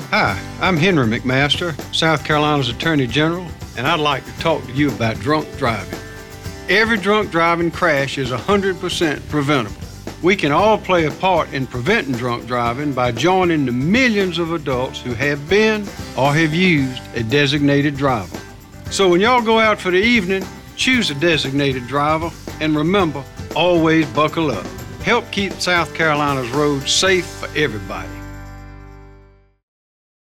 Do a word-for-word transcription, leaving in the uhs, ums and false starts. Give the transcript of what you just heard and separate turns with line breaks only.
Hi, I'm Henry McMaster, South Carolina's Attorney General, and I'd like to talk to you about drunk driving. Every drunk driving crash is one hundred percent preventable. We can all play a part in preventing drunk driving by joining the millions of adults who have been or have used a designated driver. So when y'all go out for the evening, choose a designated driver, and remember, always buckle up. Help keep South Carolina's roads safe for everybody.